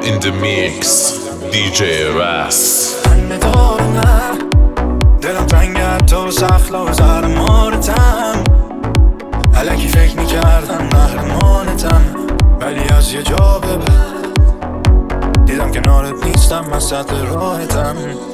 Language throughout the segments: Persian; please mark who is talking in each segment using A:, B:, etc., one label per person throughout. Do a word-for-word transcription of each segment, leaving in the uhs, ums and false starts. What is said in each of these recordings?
A: In the mix دی جی راس.
B: همه دور نه دلم تنگه تو سخلا و زهر مارتم، الکی فکر میکردم محرمانتم، ولی از یه جا به بعد دیدم کنارت نیستم، وسط راحتم.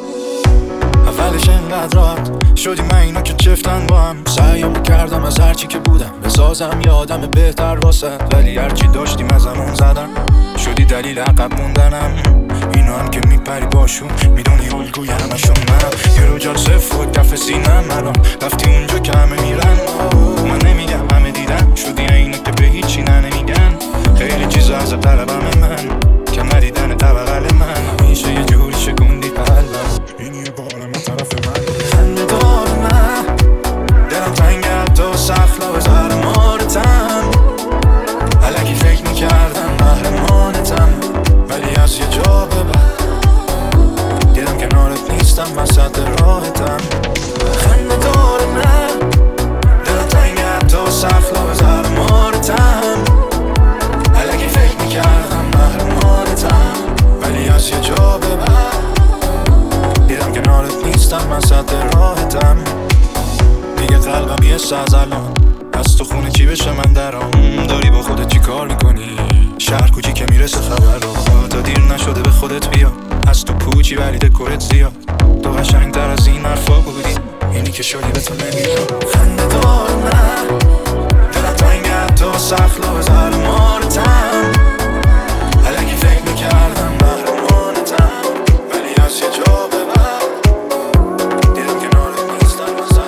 B: اولش اینقدر راحت شدی من اینا که چفتن با هم، سعیمو کردم از هرچی که بودم بسازم یه آدم بهتر واسه، ولی هرچی داشتیم از همون زدم، شدی دلیل عقب موندنم. اینا هم که میپری باشون میدونی الگوی همشون منم، یه رو جال صف و دفع سینم الان رفتی اونجا که همه میرن. من نمیگم همه دیدن، شدی اینا که به هیچی نه نمیگن، خیلی چیزا از طلبم من که ندیدن طبقل من، همیشه یه جوری شکوندی قلبم، این یه بارم طرف من. خنده دار نه دلم تنگه تو سخلا و زهر مارتم، الکی فکر میکردم محرمانتم، ولی از یه جا به بعد دیدم کنارت نیستم، وسط راحتم. خنده دار نه دلم تنگه تو سخلا و زهر مارتم، الکی فکر میکردم محرمانتم، ولی از یه جا به بعد دیدم کنارت نیستم، وسط راحتم. دیگه قلبم یه ساز الان از تو خونه چی بشه من درام، داری با خودت چی کار میکنی؟ شهر کوچی که میرسه خبر رو تا دیر نشده به خودت بیا، از تو پوچی ولی دکورت زیاد، تو قشنگ تر از این حرفا بودی، اینی که شدی به تو نمیدونم. خنده دار نه دلم تنگه تو سخلا و زهر مارتم، الکی فکر میکردم محرمانتم، ولی از یه جا به بعد دیدم کنارت نیستم، وسط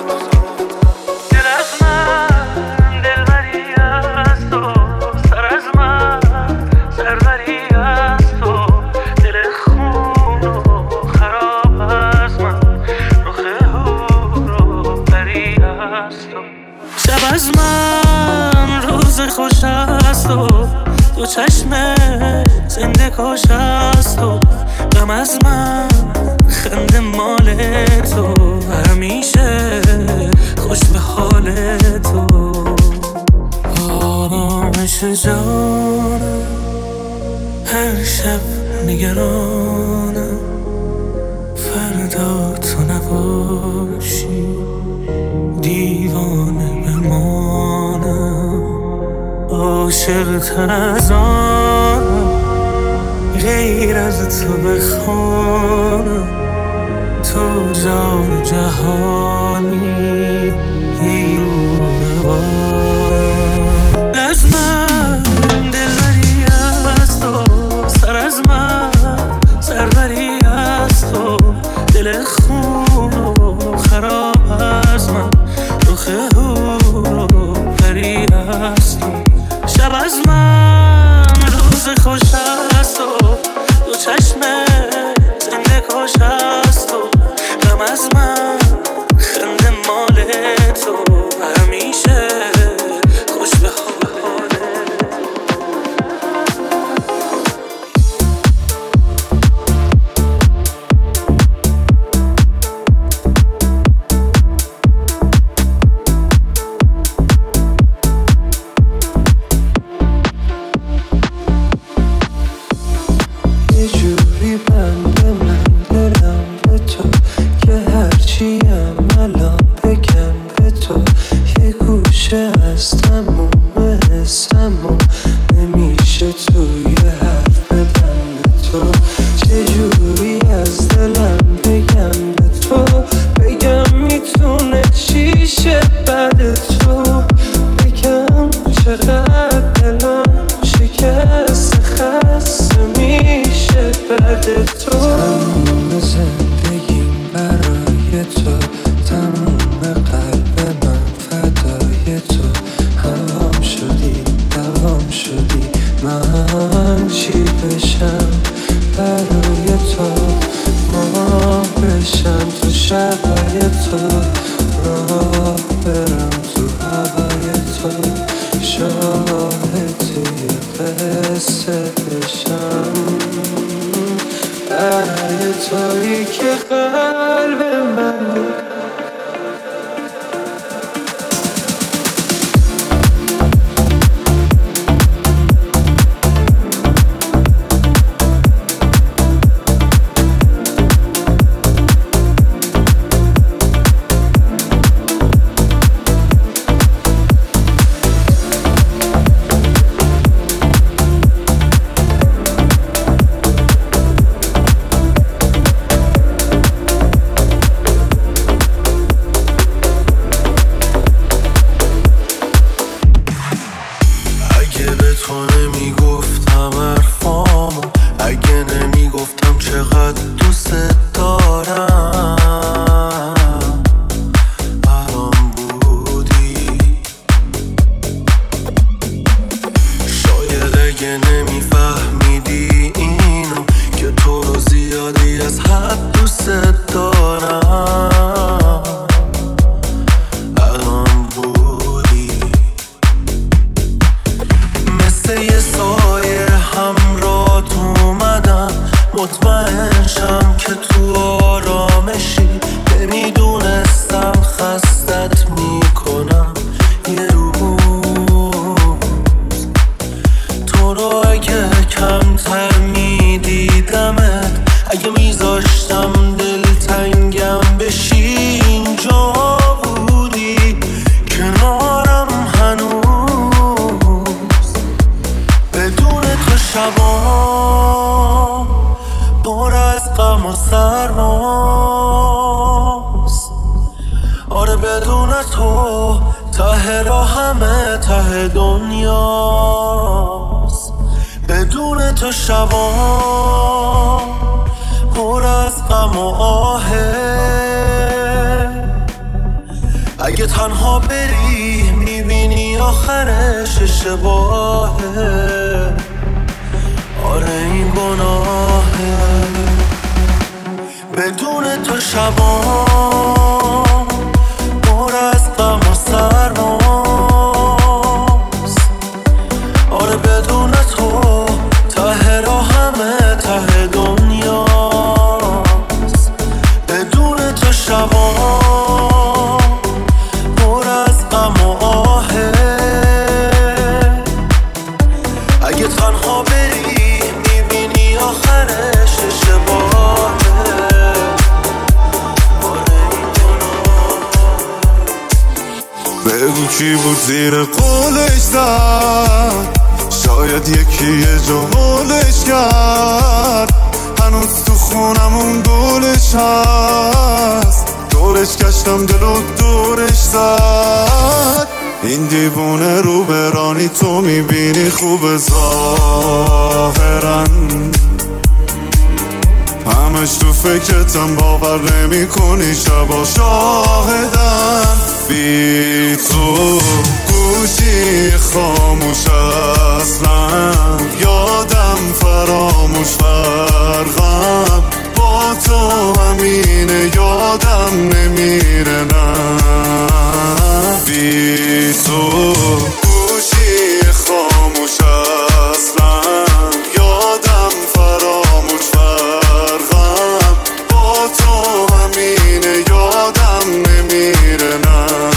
C: دل از من دلبری از تو، سر از من سربری از تو، دل خون و خراب از من، رخ هو رو بری از تو. شب از من روز خوش از تو، تو چشم زنده کاش از تو، غم از من خنده مال تو، همیشه خوش به حال تو. آرامش جانم هر شب نگرانم، فردا تو نباشی دیوانه بمانم، عاشق تر از آنم غیر از تو بخوانم، تو جان جهانی بیرون بارم. از من دلبری از تو، سر از من سربری از تو، دل خون و خراب از من، رخ هو رو بری از تو. شب از من روز خوش از تو، تو چشم زنده کاش از تو، غم از من خنده مال تو، همیشه خوش به حال تو. تویی که قلب من دوست دارم برام بودی. شاید اگه نمیفهمیدی اینو که تو رو زیادی از حد دوست دارم برام بودی. مثل یه سایه همراهت اومدم، مطمئن شم که تو آرامشی. نمیدونستم خستت میکنم یه روز. تو رو اگه کمتر میدیدمت، اگه میذاشتم دلتنگم بشی، اینجا بودی کنارم هنوز. بدون تو شبام پر از غم و سرماست. آره بدون تو ته راه همه ته دنیاست. بدون تو شبام پر از غم و آهه. اگه تنها بری میبینی آخرش اشتباهه. آره این گناهه. بدون تو شبام پر از غم و سرماست. آره بدون تو ته راه همه ته دنیاست. بدون تو شبام پر از غم و آهه. اگه تنها بری میبینی آخرش اشتباهه.
D: بگو کی بود زیر قولش زد، شاید یکی یه جا حولش کرد. هنوز تو خونمون گلش هست، دورش گشتم دل و دورش زد. این دیوونه رو برانی تو میبینی خوب ظاهرن، همش تو فکرتم باور نمی کنی شبا شاهدن. بی تو گوشی خاموش اصلا، یادم فراموش فرقم با تو همینه، یادم نمیره نه. بی تو گوشی خاموش اصلا، یادم فراموش فرقم با تو همینه، یادم نمیره نه.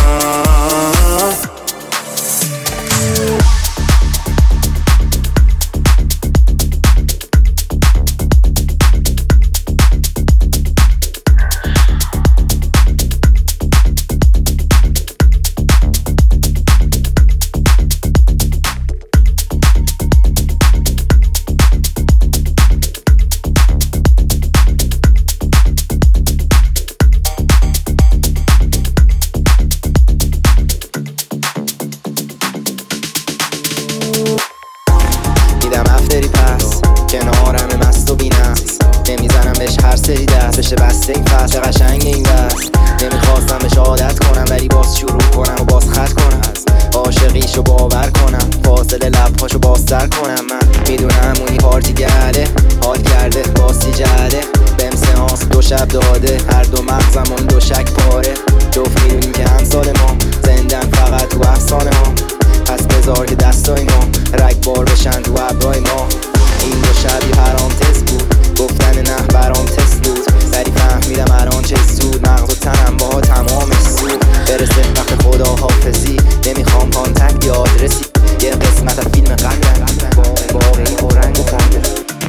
E: بشه بسته این فصل قشنگ این دست. نمیخواستم بهش عادت کنم ولی باز شروع کنم و باز خط کنم. عاشقیشو باور کنم، فاصله لبهاشو بازتر کنم. من میدونم اونی پارتی گرده، حال کرده باستی جده. بهم سهانس دو شب داده، هر دو مغزمون دو شک پاره. جفت میدونیم که همسال ما زندن فقط تو افسانه ها. پس بذار که دستای ما رگبار بشن تو ابرای ما. این دو شبی پرانتز بود، گفتن نه برام تست بود، ولی فهمیدم الان چه سود. مغز و تنم باها تمامش سود. برسه وقت خدا حافظی، نمیخوام کانتکت یا آدرسی. یه قسمت از فیلم قبلم واقعی و رنگ و پنده.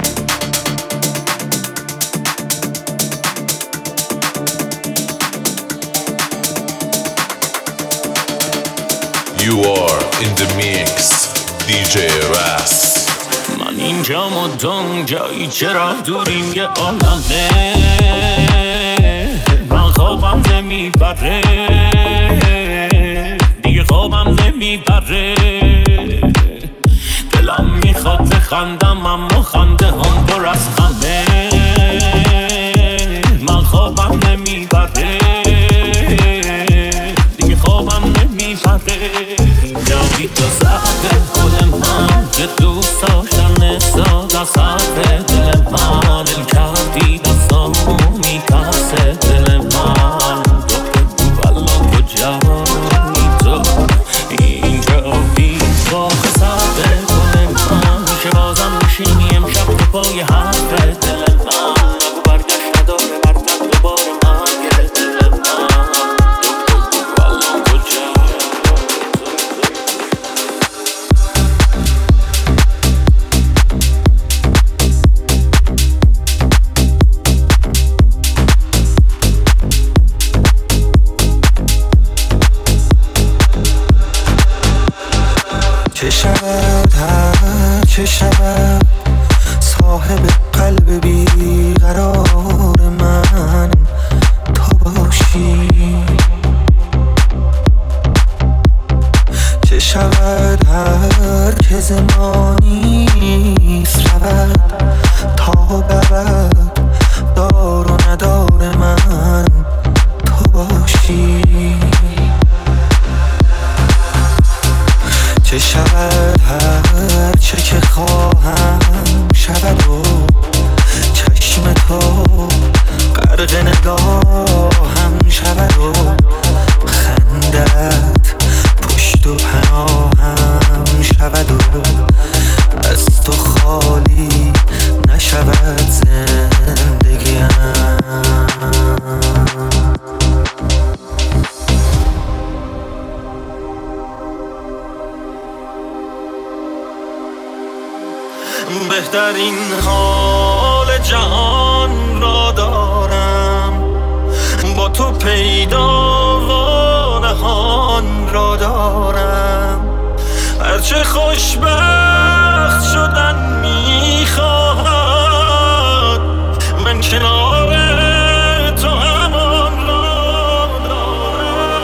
A: You are in the mix, دی جی Ras.
F: من اینجا مدام جایی چرا دوریم یه عالمه. من خوابم نمیبره دیگه، خوابم نمیبره. دلم میخواد بخندم اما خنده هم پر از غمه. میترسه دل من تو بگو الان کجایی تو اینجا بی تو خسرده کنه من میشه بازم میشینی امشب تو پای حرف دل من نگو برگشت نداره برگرد دوباره مرگ دل من تو بگو الان کجایی
C: چه شود هر چه شود صاحب قلب بیقرار من تو باشی چه شود هر که زمانی رود تا برد دار و ندار من تو باشی چه شود هر چه که خواهم شود و چشم تو غرق نگاهم شود و خندت پشت و پناهم شود و از تو خالی نشود زندگیم بهترین حال جهان را دارم با تو پیدا و نهان را دارم هرچه خوشبخت شدن میخواهد من کنار تو همان را دارم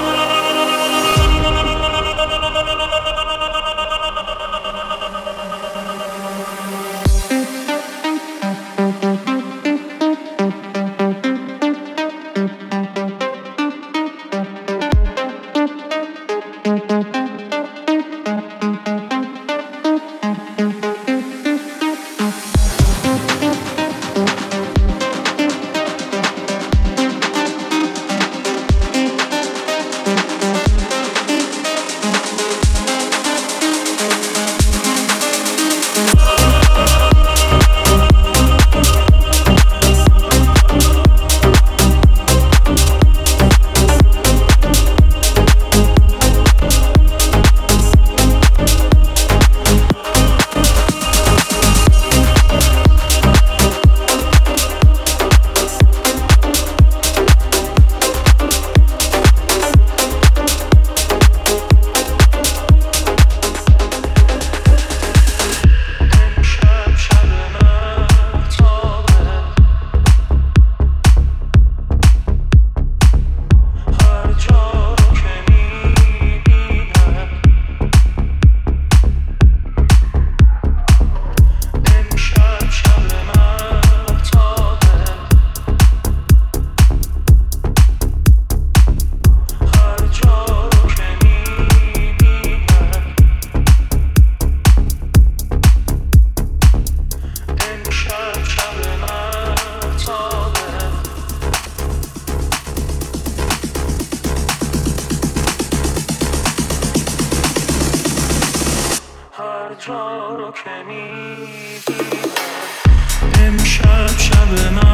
C: امشب شب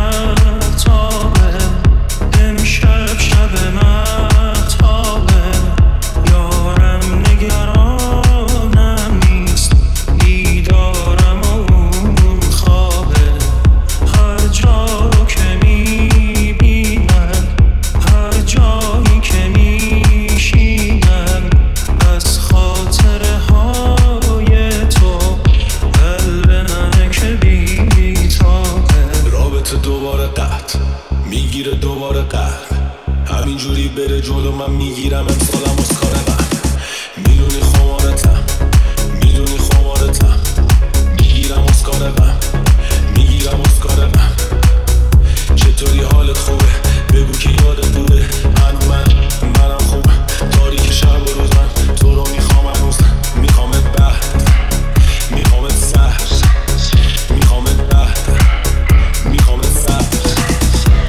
C: مهتابه امشب شب مهتابه یارم نگرانم نیست دیدارم اون خوابه هر جا رو که میبینم هر جایی که میشینم از خاطره های تو قلب منه که بیتابه
G: رابطه دوباره قطع میگیره دوباره قطع همینجوری بره جلو من میگیرم امسالم از کار من میدونی خمارتم میدونی خمارتم میگیرم از کار من میگیرم از کار من چطوری حالت خوبه بگو که یادت بوده هنو من منم خوب تاریک شب و روز من تو رو میخوام هنوز میخوامت بعد میخوامت سهر میخوامت بعد میخوامت سهر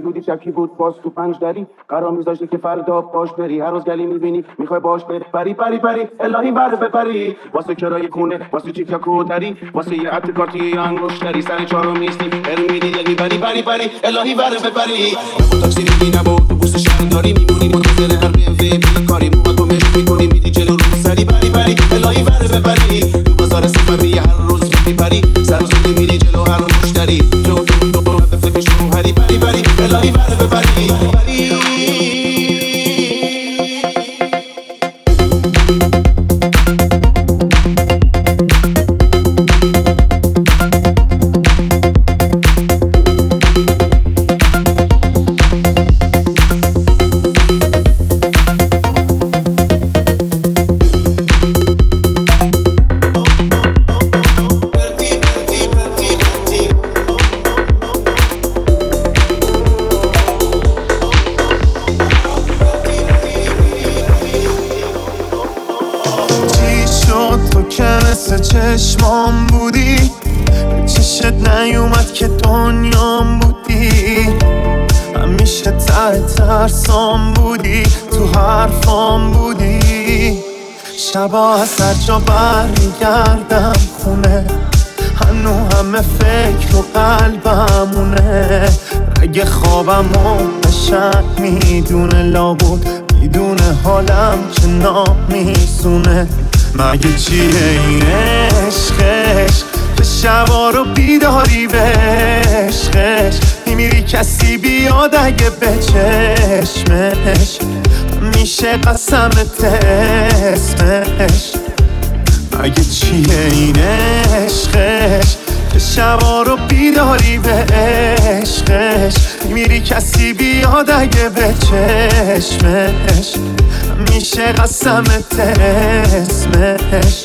H: بودی شکی بود باز تو پنج دری قرار میذاشتی که فردا باش بری هر روز گلی میبینی میخوای باش بری پری پری پری الهی بر بپری واسه کرای خونه واسه چیک یا کودری واسه یه عطر کارتی انگشتری سر چهارم نیستی برمیدی دلی بری پری پری الهی بر بپری نبود تاکسی میگی نبود اتوبوس شهرداری میمونی منتظر هر بی ام وی کاری موها تو مشت میکنی میدی جلو رو سری پری پری الهی بر بپری تو بازار سفری هر روز میپری سر و سولی میری جلو هر مشتری جو جو جو جو به فکر شوهری پری پری الهی بر بپری پری
D: چشمام بودی چشت نیومد که دنیام بودی همیشه ته ترسام بودی تو حرفام بودی شبا از هر جا برمیگردم خونه هنو همه فکر و قلبمونه اگه خوابمو بشن میدونه لابود میدونه حالم چه نامیسونه مگه چیه این عشقش که شبا رو بیداری به عشقش میمیری کسی بیاد اگه به چشمش میشه قسمت اسمش مگه چیه این عشقش که شبا رو بیداری به عشقش میمیری کسی بیاد اگه به چشمش میشه قسمت اسمش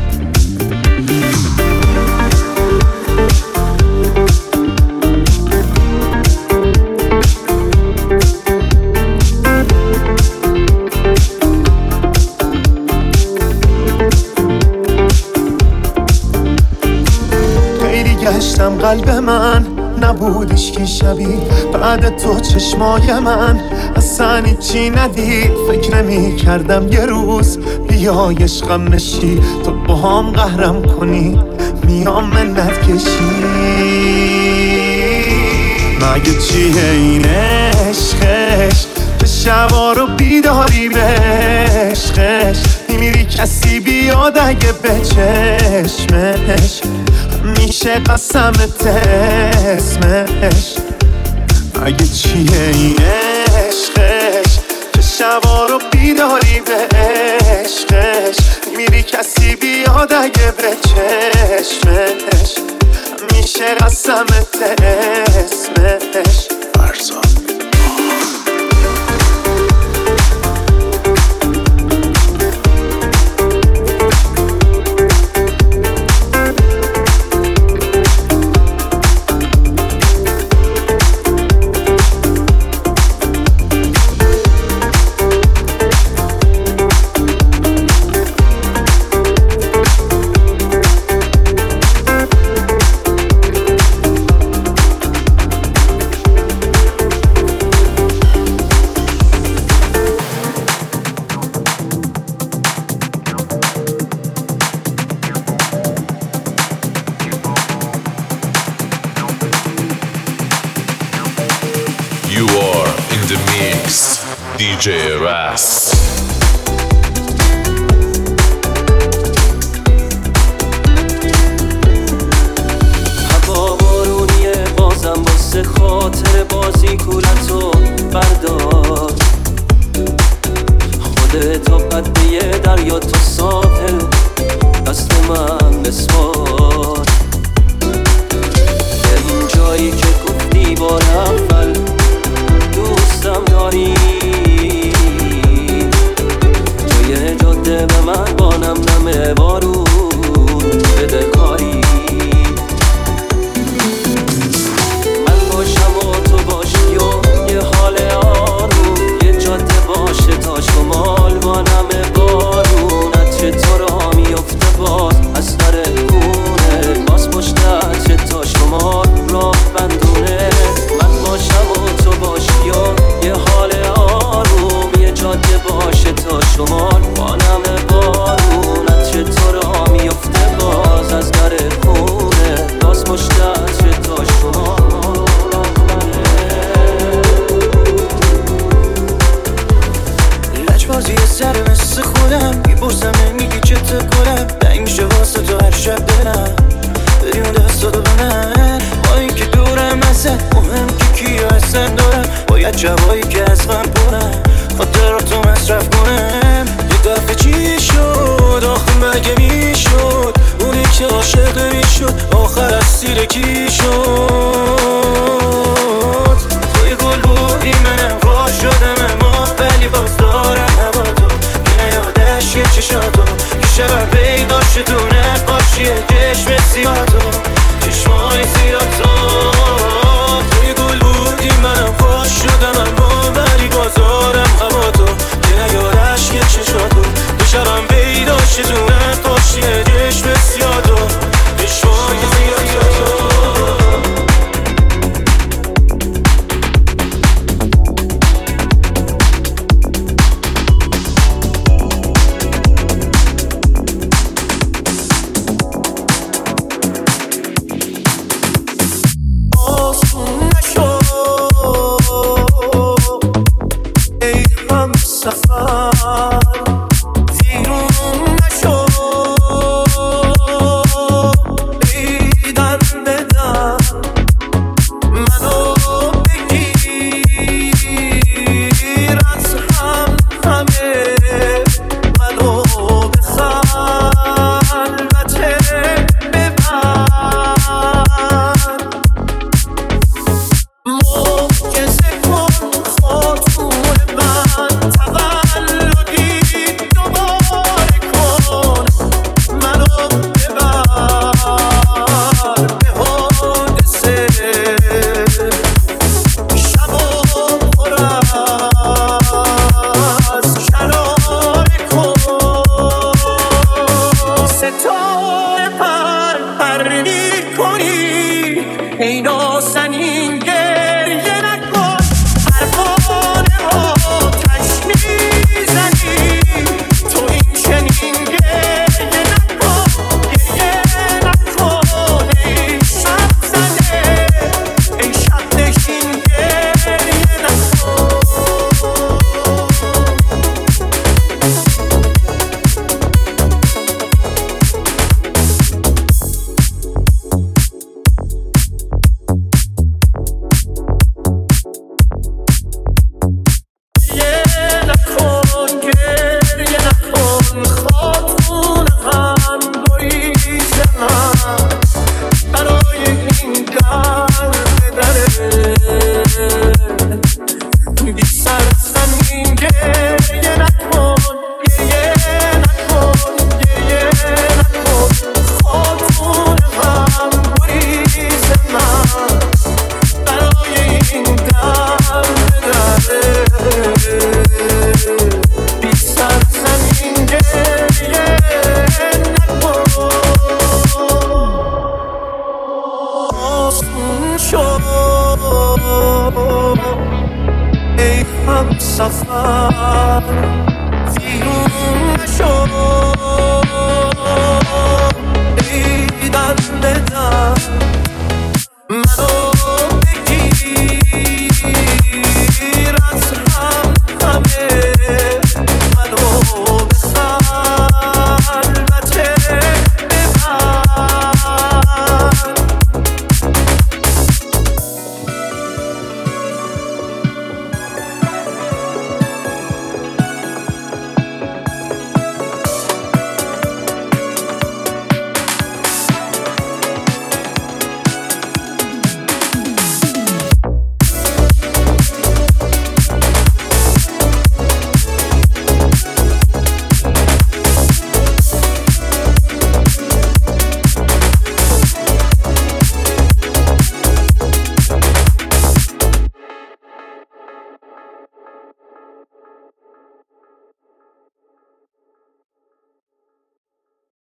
D: خیلی گشتم قلب من نبودش که شبیه بعد تو چشمای من اصلا چی ندید فکر نمی کردم یه روز بیای عشقم بشی تو با هم قهرم کنی میام منت کشی مگه چیه این عشقش به شبا رو بیداری به عشقش میمیری کسی بیاد اگه به چشمش میشه قسمت اسمش مگه چیه این عشقش که شبا رو بیداری به عشقش میری کسی بیاد اگه به چشمش میشه قسمت اسمش فرزاد
A: You are in the mix, دی جی Ras.
F: هوا بارونیه بازم واسه خاطر بازی کولتو بردار خودتو قده دریا تو ساحل دست من بسپار این جایی که گفتی بار اول دوستم داری جای جاده به من با نم نم بارون بده کاری من باشم و تو باشی و یه حال آروم یه جاده باشه تا شمال با نم بارون عطر تو را میفته باز از سر کونه باز پشت عطر تا شمال راه بندونه من باشم و تو باشی
C: خودم میپرسم میگی چته کنم دنگ میشه واسه تو هر شب برم بریم دستاتو به من با این که دورم ازت مهم که کیا هستن دارم باید جوایی که از من پرم خاطراتو مصرف کنم یه دفعه چی شد آخه مگه میشد اونی که عاشق میشد آخر از سیر کی شد توی گل بودی منم خوش شدم اما ولی باز دارم هوا تو که نیادش یه چشاتو که شبم پیدا شد تو نقاشی چشم سیاتو چشمای سیاتو توی گل بودی منم خوش شدم اما ولی باز دارم هوا تو که نیادش یه چشاتو که شبم پیدا شد تو نقاشی چشم سیاتو چشمای سیاتو
I: ای هم سفر زیرون نشو ای در